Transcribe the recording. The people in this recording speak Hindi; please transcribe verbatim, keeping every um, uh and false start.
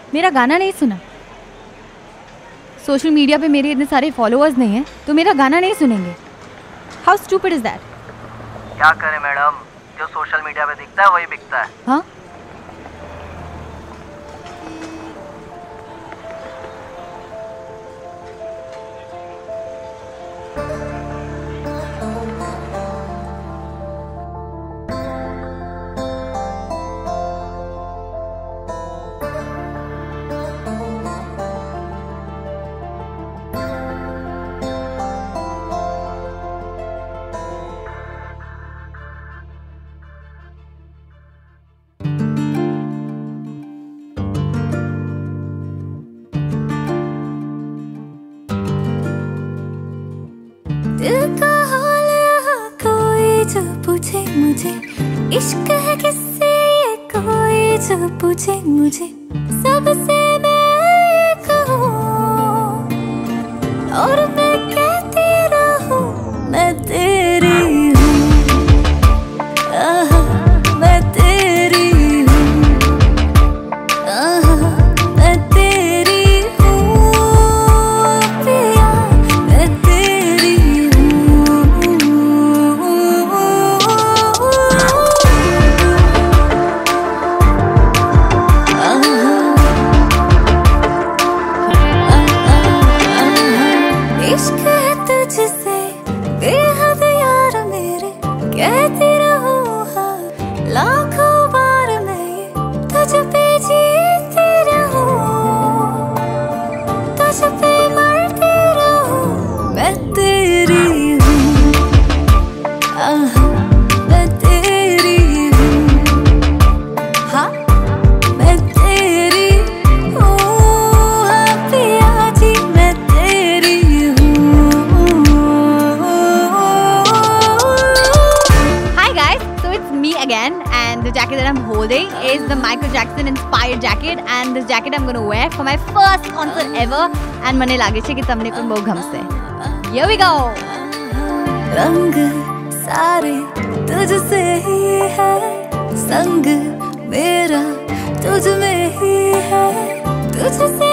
मेरा गाना नहीं सुना? सोशल मीडिया पे मेरे इतने सारे फॉलोअर्स नहीं हैं तो मेरा गाना नहीं सुनेंगे? How stupid is that? क्या करें मैडम, जो सोशल मीडिया पे दिखता है वही बिकता है। हाँ? दिल का हाल यहाँ कोई जो पूछे मुझे, इश्क है किससे ये कोई जो पूछे मुझे, सबसे मैं ये कहूँ और मैं कहती रहूँ मैं तेरी हूँ, आहा मैं तेरी हूँ, आहा मैं तेरी हूँ पिया मैं तेरी हूँ, इश्क है तुझसे बेहद यार मेरे, कहती रहूँ हाँ लाखों बार मैं ये तुझ पे जीती रहूँ, तुझ पे मरती रहूँ मैं तेरी हूँ, आहा मैं तेरी हूँ, हाँ मैं तेरी हूँ, हाँ पिया जी मैं तेरी हूँ। Hi guys, so it's me again and the jacket that I'm holding is the Michael Jackson inspired jacket and this jacket I'm gonna wear for my first concert ever and મને લાગે છે કે તમને પણ બહુ ગમશે. Here we go. रंग सारे तुझसे ही है, संग मेरा तुझ में ही है, तुझसे